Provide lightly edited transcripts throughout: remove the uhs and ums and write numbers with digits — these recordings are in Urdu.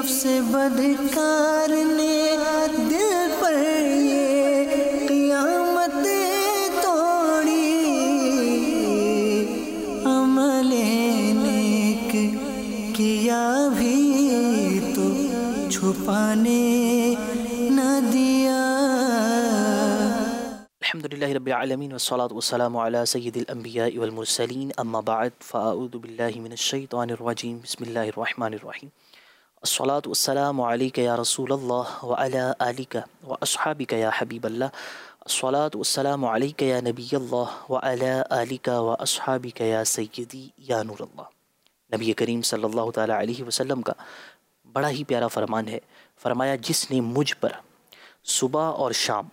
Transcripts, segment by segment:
نفس بدکار نے دل پر یہ قیامت توڑی، عمل نیک کیا بھی تو چھپانے نہ دیا۔ الحمدللہ رب العالمین والصلاة والسلام علی سید الانبیاء والمرسلین، اما بعد فاعوذ باللہ من الشیطان الرجیم، بسم اللہ الرحمن الرحیم۔ الصلاة والسلام علیک یا رسول اللہ وعلی آلک واصحابک یا حبیب اللہ، الصلاة والسلام علیک یا نبی اللہ وعلی آلک واصحابک یا سیدی یا نور اللہ۔ نبی کریم صلی اللہ تعالی علیہ وسلم کا بڑا ہی پیارا فرمان ہے، فرمایا جس نے مجھ پر صبح اور شام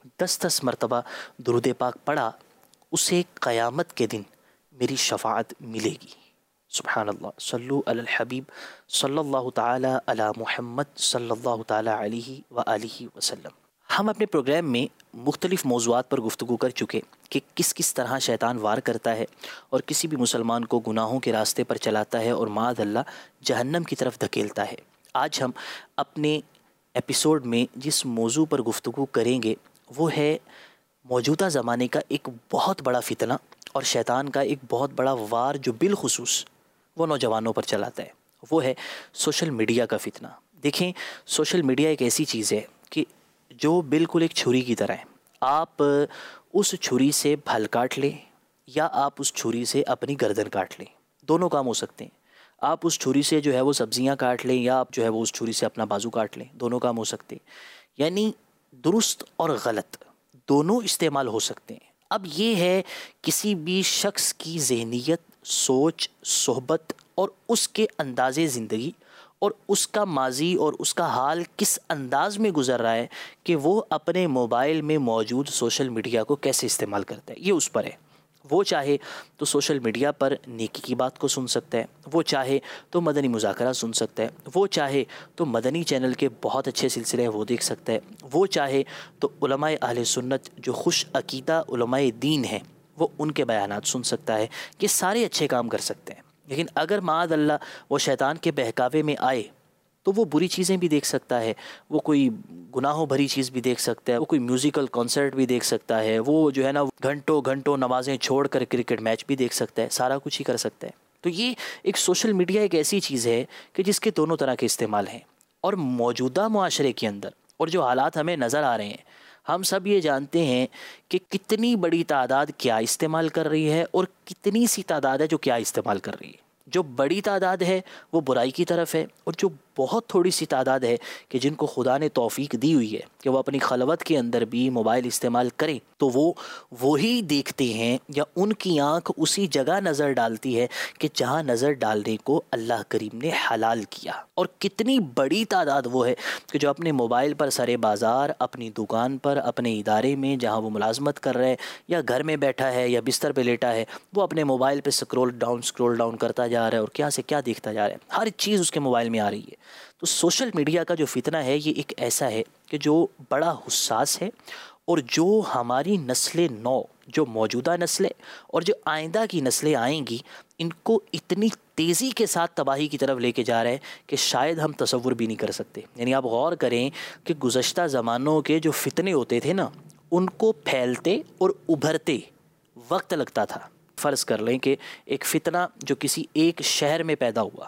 10 مرتبہ درود پاک پڑھا اسے قیامت کے دن میری شفاعت ملے گی۔ سبحان اللہ، صلو علی الحبیب صلی اللہ تعالی علی محمد صلی اللہ تعالی علیہ وآلہ وسلم۔ ہم اپنے پروگرام میں مختلف موضوعات پر گفتگو کر چکے کہ کس طرح شیطان وار کرتا ہے اور کسی بھی مسلمان کو گناہوں کے راستے پر چلاتا ہے اور معاذ اللہ جہنم کی طرف دھکیلتا ہے۔ آج ہم اپنے ایپیسوڈ میں جس موضوع پر گفتگو کریں گے وہ ہے موجودہ زمانے کا ایک بہت بڑا فتنہ اور شیطان کا ایک بہت بڑا وار جو بالخصوص وہ نوجوانوں پر چلاتا ہے، وہ ہے سوشل میڈیا کا فتنہ۔ دیکھیں، سوشل میڈیا ایک ایسی چیز ہے کہ جو بالکل ایک چھری کی طرح ہے، آپ اس چھری سے پھل کاٹ لیں یا آپ اس چھری سے اپنی گردن کاٹ لیں، دونوں کام ہو سکتے ہیں۔ آپ اس چھری سے جو ہے وہ سبزیاں کاٹ لیں یا آپ جو ہے وہ اس چھری سے اپنا بازو کاٹ لیں، دونوں کام ہو سکتے ہیں۔ یعنی درست اور غلط دونوں استعمال ہو سکتے ہیں۔ اب یہ ہے کسی بھی شخص کی ذہنیت، سوچ، صحبت اور اس کے انداز زندگی اور اس کا ماضی اور اس کا حال کس انداز میں گزر رہا ہے کہ وہ اپنے موبائل میں موجود سوشل میڈیا کو کیسے استعمال کرتا ہے، یہ اس پر ہے۔ وہ چاہے تو سوشل میڈیا پر نیکی کی بات کو سن سکتا ہے، وہ چاہے تو مدنی مذاکرہ سن سکتا ہے، وہ چاہے تو مدنی چینل کے بہت اچھے سلسلے ہیں وہ دیکھ سکتا ہے، وہ چاہے تو علماء اہل سنت جو خوش عقیدہ علماء دین ہیں وہ ان کے بیانات سن سکتا ہے۔ یہ سارے اچھے کام کر سکتے ہیں، لیکن اگر معاذ اللہ وہ شیطان کے بہکاوے میں آئے تو وہ بری چیزیں بھی دیکھ سکتا ہے، وہ کوئی گناہوں بھری چیز بھی دیکھ سکتا ہے، وہ کوئی میوزیکل کانسرٹ بھی دیکھ سکتا ہے، وہ جو ہے نا گھنٹوں نمازیں چھوڑ کر کرکٹ میچ بھی دیکھ سکتا ہے، سارا کچھ ہی کر سکتا ہے۔ تو یہ ایک سوشل میڈیا ایک ایسی چیز ہے کہ جس کے دونوں طرح کے استعمال ہیں، اور موجودہ معاشرے کے اندر اور جو حالات ہمیں نظر آ رہے ہیں، ہم سب یہ جانتے ہیں کہ کتنی بڑی تعداد کیا استعمال کر رہی ہے اور کتنی سی تعداد ہے جو کیا استعمال کر رہی ہے۔ جو بڑی تعداد ہے وہ برائی کی طرف ہے، اور جو بہت تھوڑی سی تعداد ہے کہ جن کو خدا نے توفیق دی ہوئی ہے کہ وہ اپنی خلوت کے اندر بھی موبائل استعمال کریں، تو وہ وہی دیکھتے ہیں یا ان کی آنکھ اسی جگہ نظر ڈالتی ہے کہ جہاں نظر ڈالنے کو اللہ کریم نے حلال کیا۔ اور کتنی بڑی تعداد وہ ہے کہ جو اپنے موبائل پر سرے بازار، اپنی دکان پر، اپنے ادارے میں جہاں وہ ملازمت کر رہے ہیں یا گھر میں بیٹھا ہے یا بستر پہ لیٹا ہے، وہ اپنے موبائل پہ سکرول ڈاؤن کرتا جا رہا ہے اور کیا سے کیا دیکھتا جا رہا ہے، ہر چیز اس کے موبائل میں آ رہی ہے۔ تو سوشل میڈیا کا جو فتنہ ہے یہ ایک ایسا ہے کہ جو بڑا حساس ہے، اور جو ہماری نسل نو، جو موجودہ نسلیں اور جو آئندہ کی نسلیں آئیں گی، ان کو اتنی تیزی کے ساتھ تباہی کی طرف لے کے جا رہے ہیں کہ شاید ہم تصور بھی نہیں کر سکتے۔ یعنی آپ غور کریں کہ گزشتہ زمانوں کے جو فتنے ہوتے تھے نا، ان کو پھیلتے اور ابھرتے وقت لگتا تھا۔ فرض کر لیں کہ ایک فتنہ جو کسی ایک شہر میں پیدا ہوا،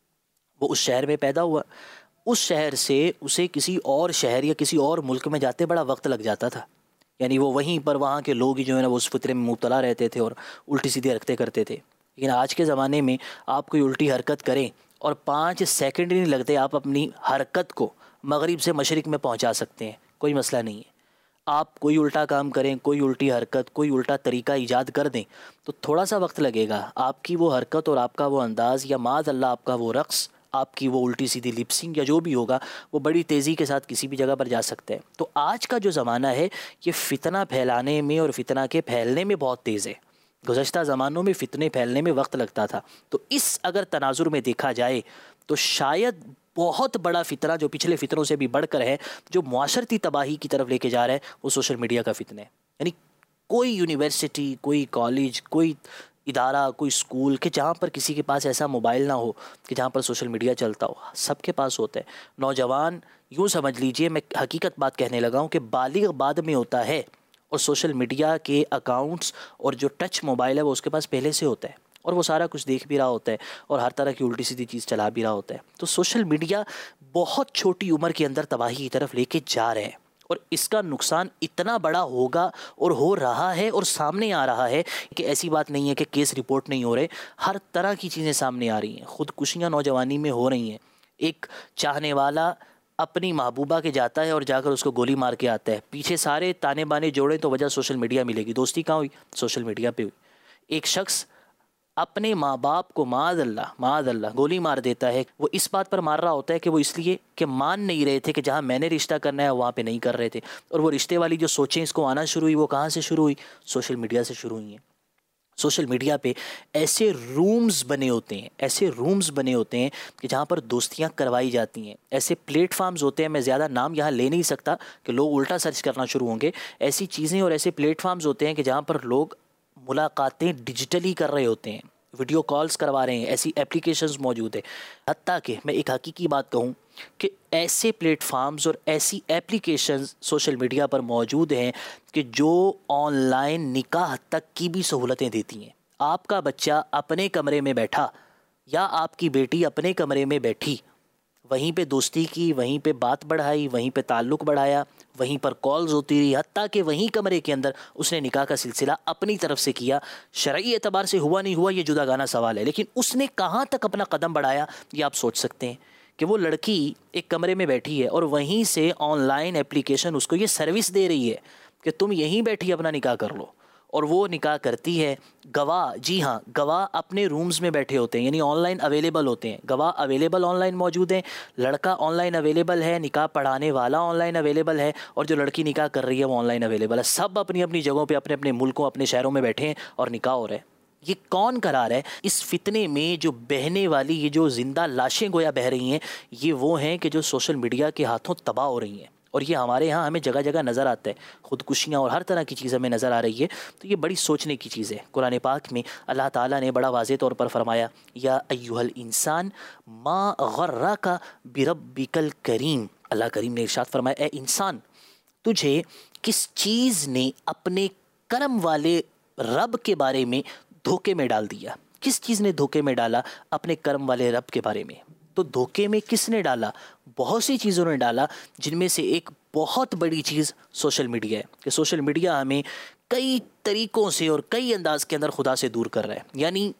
وہ اس شہر میں پیدا ہوا، اس شہر سے اسے کسی اور شہر یا کسی اور ملک میں جاتے بڑا وقت لگ جاتا تھا۔ یعنی وہ وہیں پر وہاں کے لوگ ہی جو ہے نا وہ اس فطرے میں مبتلا رہتے تھے اور الٹی سیدھی حرکتیں کرتے تھے۔ لیکن آج کے زمانے میں آپ کوئی الٹی حرکت کریں اور 5 سیکنڈ نہیں لگتے آپ اپنی حرکت کو مغرب سے مشرق میں پہنچا سکتے ہیں، کوئی مسئلہ نہیں ہے۔ آپ کوئی الٹا کام کریں، کوئی الٹی حرکت، کوئی الٹا طریقہ ایجاد کر دیں تو تھوڑا سا وقت لگے گا، آپ کی وہ حرکت اور آپ کا وہ انداز یا معاذ اللہ آپ کا وہ رقص، آپ کی وہ الٹی سیدھی لپسنگ یا جو بھی ہوگا وہ بڑی تیزی کے ساتھ کسی بھی جگہ پر جا سکتا ہے۔ تو آج کا جو زمانہ ہے یہ فتنہ پھیلانے میں اور فتنہ کے پھیلنے میں بہت تیز ہے۔ گزشتہ زمانوں میں فتنے پھیلنے میں وقت لگتا تھا، تو اس اگر تناظر میں دیکھا جائے تو شاید بہت بڑا فتنہ جو پچھلے فتنوں سے بھی بڑھ کر ہے، جو معاشرتی تباہی کی طرف لے کے جا رہا ہے، وہ سوشل میڈیا کا فتنہ ہے۔ یعنی کوئی یونیورسٹی، کوئی کالج، کوئی ادارہ، کوئی اسکول کہ جہاں پر کسی کے پاس ایسا موبائل نہ ہو کہ جہاں پر سوشل میڈیا چلتا ہو، سب کے پاس ہوتا ہے. نوجوان یوں سمجھ لیجئے، میں حقیقت بات کہنے لگا ہوں کہ بالغ بعد میں ہوتا ہے، اور سوشل میڈیا کے اکاؤنٹس اور جو ٹچ موبائل ہے وہ اس کے پاس پہلے سے ہوتا ہے، اور وہ سارا کچھ دیکھ بھی رہا ہوتا ہے اور ہر طرح کی الٹی سیدھی چیز چلا بھی رہا ہوتا ہے. تو سوشل میڈیا بہت چھوٹی عمر کے اندر تباہی کی طرف لے کے جا رہے ہیں، اور اس کا نقصان اتنا بڑا ہوگا اور ہو رہا ہے اور سامنے آ رہا ہے کہ ایسی بات نہیں ہے کہ کیس رپورٹ نہیں ہو رہے، ہر طرح کی چیزیں سامنے آ رہی ہیں. خودکشیاں نوجوانی میں ہو رہی ہیں. ایک چاہنے والا اپنی محبوبہ کے جاتا ہے اور جا کر اس کو گولی مار کے آتا ہے، پیچھے سارے تانے بانے جوڑیں تو وجہ سوشل میڈیا ملے گی. دوستی کہاں ہوئی؟ سوشل میڈیا پہ ہوئی. ایک شخص اپنے ماں باپ کو معاذ اللہ گولی مار دیتا ہے. وہ اس بات پر مار رہا ہوتا ہے کہ وہ اس لیے کہ مان نہیں رہے تھے کہ جہاں میں نے رشتہ کرنا ہے وہاں پہ نہیں کر رہے تھے. اور وہ رشتے والی جو سوچیں اس کو آنا شروع ہوئی، وہ کہاں سے شروع ہوئی؟ سوشل میڈیا سے شروع ہوئی ہیں. سوشل میڈیا پہ ایسے رومز بنے ہوتے ہیں کہ جہاں پر دوستیاں کروائی جاتی ہیں. ایسے پلیٹ فارمز ہوتے ہیں، میں زیادہ نام یہاں لے نہیں سکتا کہ لوگ الٹا سرچ کرنا شروع ہوں گے. ایسی چیزیں اور ایسے پلیٹ فارمز ہوتے ہیں کہ جہاں پر لوگ ملاقاتیں ڈیجیٹلی کر رہے ہوتے ہیں، ویڈیو کالز کروا رہے ہیں. ایسی اپلیکیشنز موجود ہیں. حتیٰ کہ میں ایک حقیقی بات کہوں کہ ایسے پلیٹ فارمز اور ایسی اپلیکیشنز سوشل میڈیا پر موجود ہیں کہ جو آن لائن نکاح تک کی بھی سہولتیں دیتی ہیں. آپ کا بچہ اپنے کمرے میں بیٹھا یا آپ کی بیٹی اپنے کمرے میں بیٹھی، وہیں پہ دوستی کی، وہیں پہ بات بڑھائی، وہیں پہ تعلق بڑھایا، وہیں پر کالز ہوتی رہی، حتیٰ کہ وہیں کمرے کے اندر اس نے نکاح کا سلسلہ اپنی طرف سے کیا. شرعی اعتبار سے ہوا نہیں ہوا یہ جدا گانا سوال ہے، لیکن اس نے کہاں تک اپنا قدم بڑھایا یہ آپ سوچ سکتے ہیں کہ وہ لڑکی ایک کمرے میں بیٹھی ہے اور وہیں سے آن لائن اپلیکیشن اس کو یہ سروس دے رہی ہے کہ تم یہیں بیٹھی اپنا نکاح کر لو. اور وہ نکاح کرتی ہے. گواہ، جی ہاں، گواہ اپنے رومز میں بیٹھے ہوتے ہیں، یعنی آن لائن اویلیبل ہوتے ہیں. گواہ اویلیبل آن لائن موجود ہیں، لڑکا آن لائن اویلیبل ہے، نکاح پڑھانے والا آن لائن اویلیبل ہے، اور جو لڑکی نکاح کر رہی ہے وہ آن لائن اویلیبل ہے. سب اپنی اپنی جگہوں پہ اپنے اپنے ملکوں اپنے شہروں میں بیٹھے ہیں اور نکاح ہو رہا ہے. یہ کون کرا رہا ہے؟ اس فتنے میں جو بہنے والی یہ جو زندہ لاشیں گویا بہہ رہی ہیں، یہ وہ ہیں کہ جو سوشل میڈیا کے ہاتھوں تباہ ہو رہی ہیں. اور یہ ہمارے ہاں ہمیں جگہ جگہ نظر آتا ہے، خودکشیاں اور ہر طرح کی چیز ہمیں نظر آ رہی ہے. تو یہ بڑی سوچنے کی چیز ہے. قرآن پاک میں اللہ تعالیٰ نے بڑا واضح طور پر فرمایا، یا ایھا الانسان ما غرک بربک الکریم. اللہ کریم نے ارشاد فرمایا، اے انسان، تجھے کس چیز نے اپنے کرم والے رب کے بارے میں دھوکے میں ڈال دیا؟ کس چیز نے دھوکے میں ڈالا اپنے کرم والے رب کے بارے میں؟ تو دھوکے میں کس نے ڈالا؟ بہت سی چیزوں نے ڈالا، جن میں سے ایک بہت بڑی چیز سوشل میڈیا ہے. کہ سوشل میڈیا ہمیں کئی طریقوں سے اور کئی انداز کے اندر خدا سے دور کر رہا ہے. یعنی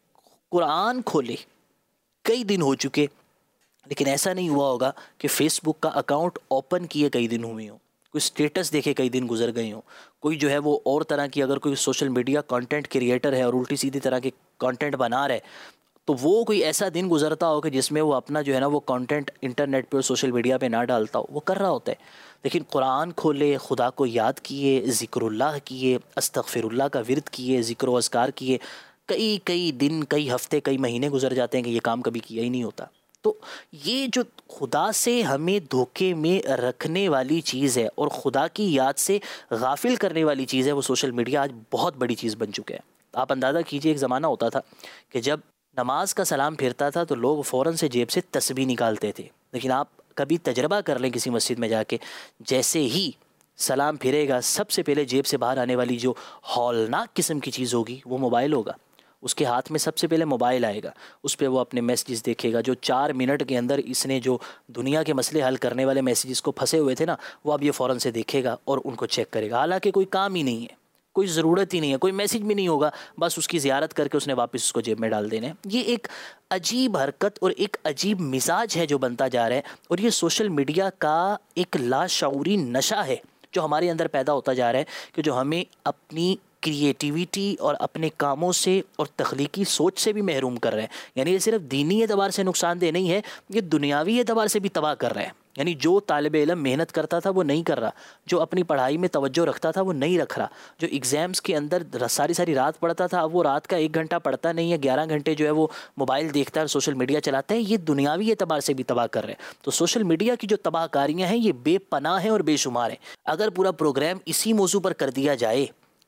قرآن کھولے کئی دن ہو چکے، لیکن ایسا نہیں ہوا ہوگا کہ فیس بک کا اکاؤنٹ اوپن کیے کئی دن ہوئے ہوں، کوئی سٹیٹس دیکھے کئی دن گزر گئے ہوں، کوئی جو ہے وہ اور طرح کی اگر کوئی سوشل میڈیا کانٹینٹ کریٹر ہے اور الٹی سیدھی طرح کے کانٹینٹ بنا رہا ہے، تو وہ کوئی ایسا دن گزرتا ہو کہ جس میں وہ اپنا جو ہے نا وہ کانٹینٹ انٹرنیٹ پہ اور سوشل میڈیا پہ نہ ڈالتا ہو، وہ کر رہا ہوتا ہے. لیکن قرآن کھولے، خدا کو یاد کیے، ذکر اللہ کیے، استغفر اللہ کا ورد کیے، ذکر و اذکار کیے، کئی دن، کئی ہفتے، کئی مہینے گزر جاتے ہیں کہ یہ کام کبھی کیا ہی نہیں ہوتا. تو یہ جو خدا سے ہمیں دھوکے میں رکھنے والی چیز ہے اور خدا کی یاد سے غافل کرنے والی چیز ہے، وہ سوشل میڈیا آج بہت بڑی چیز بن چکا ہے. آپ اندازہ کیجئے، ایک زمانہ ہوتا تھا کہ جب نماز کا سلام پھرتا تھا تو لوگ فوراً سے جیب سے تسبیح نکالتے تھے. لیکن آپ کبھی تجربہ کر لیں کسی مسجد میں جا کے، جیسے ہی سلام پھرے گا سب سے پہلے جیب سے باہر آنے والی جو ہولناک قسم کی چیز ہوگی وہ موبائل ہوگا. اس کے ہاتھ میں سب سے پہلے موبائل آئے گا، اس پہ وہ اپنے میسیجز دیکھے گا. جو 4 منٹ کے اندر اس نے جو دنیا کے مسئلے حل کرنے والے میسیجز کو پھنسے ہوئے تھے نا، وہ اب یہ فوراً سے دیکھے گا اور ان کو چیک کرے گا. حالانکہ کوئی کام ہی نہیں ہے، کوئی ضرورت ہی نہیں ہے، کوئی میسیج بھی نہیں ہوگا، بس اس کی زیارت کر کے اس نے واپس اس کو جیب میں ڈال دینے. یہ ایک عجیب حرکت اور ایک عجیب مزاج ہے جو بنتا جا رہا ہے، اور یہ سوشل میڈیا کا ایک لاشعوری نشہ ہے جو ہمارے اندر پیدا ہوتا جا رہا ہے، کہ جو ہمیں اپنی کریٹیویٹی اور اپنے کاموں سے اور تخلیقی سوچ سے بھی محروم کر رہے ہیں. یعنی یہ صرف دینی اعتبار سے نقصان دہ نہیں ہے، یہ دنیاوی اعتبار سے بھی تباہ کر رہے ہیں. یعنی جو طالب علم محنت کرتا تھا وہ نہیں کر رہا، جو اپنی پڑھائی میں توجہ رکھتا تھا وہ نہیں رکھ رہا، جو ایگزامز کے اندر ساری رات پڑھتا تھا اب وہ رات کا 1 گھنٹہ پڑھتا نہیں ہے، 11 گھنٹے جو ہے وہ موبائل دیکھتا ہے اور سوشل میڈیا چلاتا ہے. یہ دنیاوی اعتبار سے بھی تباہ کر رہے ہیں. تو سوشل میڈیا کی جو تباہ کاریاں ہیں یہ بے پناہ ہیں اور بے شمار ہیں. اگر پورا پروگرام اسی موضوع پر کر دیا جائے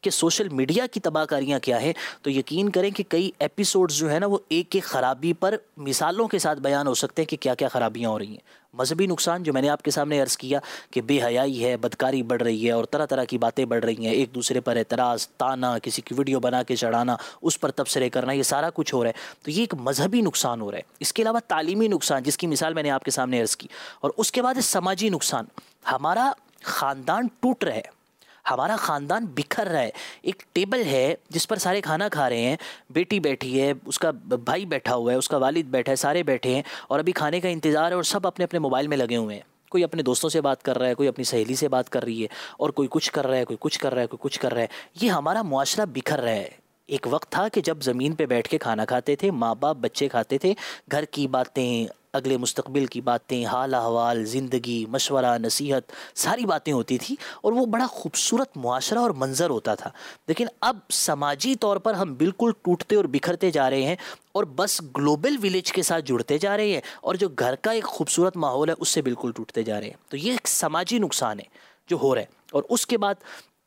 کہ سوشل میڈیا کی تباہ کاریاں کیا ہیں، تو یقین کریں کہ کئی ایپیسوڈز جو ہے نا وہ ایک ایک خرابی پر مثالوں کے ساتھ بیان ہو سکتے ہیں کہ کیا کیا خرابیاں ہو رہی ہیں۔ مذہبی نقصان جو میں نے آپ کے سامنے عرض کیا کہ بے حیائی ہے، بدکاری بڑھ رہی ہے اور طرح طرح کی باتیں بڑھ رہی ہیں، ایک دوسرے پر اعتراض، تانا، کسی کی ویڈیو بنا کے چڑھانا، اس پر تبصرے کرنا، یہ سارا کچھ ہو رہا ہے، تو یہ ایک مذہبی نقصان ہو رہا ہے۔ اس کے علاوہ تعلیمی نقصان جس کی مثال میں نے آپ کے سامنے عرض کی، اور اس کے بعد سماجی نقصان، ہمارا خاندان ٹوٹ رہا ہے، ہمارا خاندان بکھر رہا ہے۔ ایک ٹیبل ہے جس پر سارے کھانا کھا رہے ہیں، بیٹی بیٹھی ہے، اس کا بھائی بیٹھا ہوا ہے، اس کا والد بیٹھا ہے، سارے بیٹھے ہیں اور ابھی کھانے کا انتظار ہے اور سب اپنے اپنے موبائل میں لگے ہوئے ہیں۔ کوئی اپنے دوستوں سے بات کر رہا ہے، کوئی اپنی سہیلی سے بات کر رہی ہے، اور کوئی کچھ کر رہا ہے، کوئی کچھ کر رہا ہے، کوئی کچھ کر رہا ہے۔ یہ ہمارا معاشرہ بکھر رہا ہے۔ ایک وقت تھا کہ جب زمین پہ بیٹھ کے کھانا کھاتے تھے، ماں باپ بچے کھاتے تھے، گھر کی باتیں، اگلے مستقبل کی باتیں، حال احوال، زندگی، مشورہ، نصیحت، ساری باتیں ہوتی تھی اور وہ بڑا خوبصورت معاشرہ اور منظر ہوتا تھا۔ لیکن اب سماجی طور پر ہم بالکل ٹوٹتے اور بکھرتے جا رہے ہیں اور بس گلوبل ویلیج کے ساتھ جڑتے جا رہے ہیں، اور جو گھر کا ایک خوبصورت ماحول ہے اس سے بالکل ٹوٹتے جا رہے ہیں۔ تو یہ ایک سماجی نقصان ہے جو ہو رہا ہے۔ اور اس کے بعد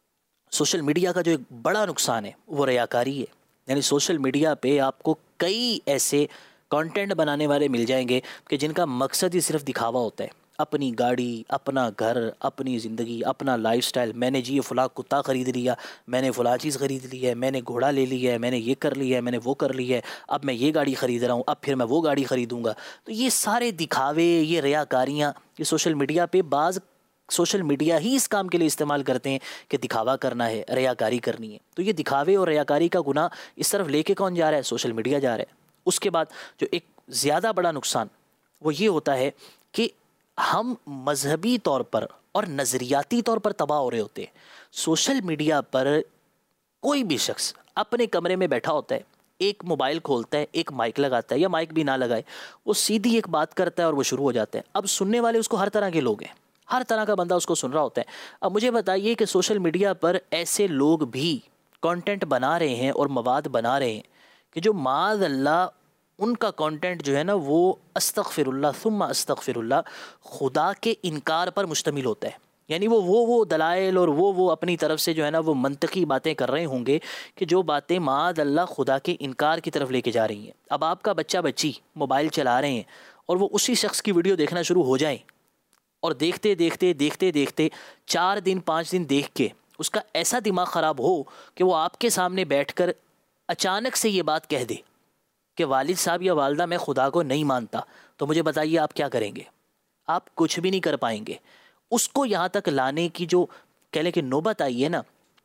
سوشل میڈیا کا جو ایک بڑا نقصان ہے وہ ریاکاری ہے۔ یعنی سوشل میڈیا پہ آپ کو کئی ایسے کانٹینٹ بنانے والے مل جائیں گے کہ جن کا مقصد ہی صرف دکھاوا ہوتا ہے، اپنی گاڑی، اپنا گھر، اپنی زندگی، اپنا لائف سٹائل، میں نے جی یہ فلاں کتا خرید لیا، میں نے فلاں چیز خرید لی ہے، میں نے گھوڑا لے لیا ہے، میں نے یہ کر لیا ہے، میں نے وہ کر لی ہے، اب میں یہ گاڑی خرید رہا ہوں، اب پھر میں وہ گاڑی خریدوں گا۔ تو یہ سارے دکھاوے، یہ ریاکاریاں، یہ سوشل میڈیا پہ بعض سوشل میڈیا ہی اس کام کے لیے استعمال کرتے ہیں کہ دکھاوا کرنا ہے، ریاکاری کرنی ہے۔ تو یہ دکھاوے اور ریاکاری کا گناہ اس طرف لے کے کون جا رہا ہے؟ سوشل میڈیا جا رہا ہے۔ اس کے بعد جو ایک زیادہ بڑا نقصان وہ یہ ہوتا ہے کہ ہم مذہبی طور پر اور نظریاتی طور پر تباہ ہو رہے ہوتے ہیں۔ سوشل میڈیا پر کوئی بھی شخص اپنے کمرے میں بیٹھا ہوتا ہے، ایک موبائل کھولتا ہے، ایک مائک لگاتا ہے یا مائک بھی نہ لگائے، وہ سیدھی ایک بات کرتا ہے اور وہ شروع ہو جاتا ہے۔ اب سننے والے اس کو ہر طرح کے لوگ ہیں، ہر طرح کا بندہ اس کو سن رہا ہوتا ہے۔ اب مجھے بتائیے کہ سوشل میڈیا پر ایسے لوگ بھی کانٹینٹ بنا رہے ہیں اور مواد بنا رہے ہیں کہ جو معاذ اللہ ان کا کانٹینٹ جو ہے نا وہ استغفر اللہ ثم استغفر اللہ، خدا کے انکار پر مشتمل ہوتا ہے۔ یعنی وہ دلائل اور وہ اپنی طرف سے جو ہے نا وہ منطقی باتیں کر رہے ہوں گے کہ جو باتیں معاذ اللہ خدا کے انکار کی طرف لے کے جا رہی ہیں۔ اب آپ کا بچہ بچی موبائل چلا رہے ہیں اور وہ اسی شخص کی ویڈیو دیکھنا شروع ہو جائیں، اور دیکھتے دیکھتے دیکھتے دیکھتے 4 دن 5 دن دیکھ کے اس کا ایسا دماغ خراب ہو کہ وہ آپ کے سامنے بیٹھ کر اچانک سے یہ بات کہہ دے کہ والد صاحب یا والدہ میں خدا کو نہیں مانتا، تو مجھے بتائیے آپ کیا کریں گے؟ آپ کچھ بھی نہیں کر پائیں گے۔ اس کو یہاں تک لانے کی جو کہہ لیں کہ نوبت آئی ہے نا،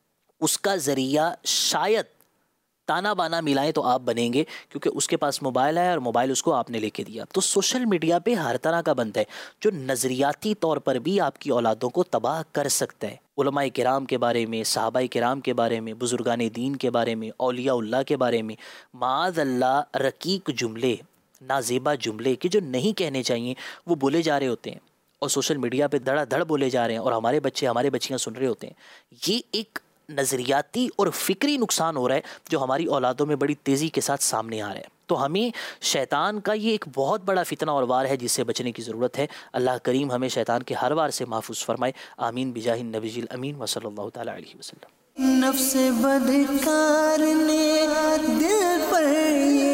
اس کا ذریعہ شاید تانا بانا ملائیں تو آپ بنیں گے، کیونکہ اس کے پاس موبائل ہے اور موبائل اس کو آپ نے لے کے دیا۔ تو سوشل میڈیا پہ ہر طرح کا بندہ ہے جو نظریاتی طور پر بھی آپ کی اولادوں کو تباہ کر سکتا ہے۔ علماء کرام کے بارے میں، صحابہ کرام کے بارے میں، بزرگان دین کے بارے میں، اولیاء اللہ کے بارے میں معاذ اللہ رقیق جملے، نازیبا جملے کہ جو نہیں کہنے چاہیے وہ بولے جا رہے ہوتے ہیں، اور سوشل میڈیا پہ دھڑا دھڑ بولے جا رہے ہیں، اور ہمارے بچے ہمارے بچیاں سن رہے ہوتے ہیں۔ یہ ایک نظریاتی اور فکری نقصان ہو رہا ہے جو ہماری اولادوں میں بڑی تیزی کے ساتھ سامنے آ رہا ہے۔ تو ہمیں شیطان کا یہ ایک بہت بڑا فتنہ اور وار ہے جس سے بچنے کی ضرورت ہے۔ اللہ کریم ہمیں شیطان کے ہر وار سے محفوظ فرمائے، آمین بجاہ النبی الامین وصلی اللہ تعالی علیہ وسلم۔ نفس بدکار نے دل پر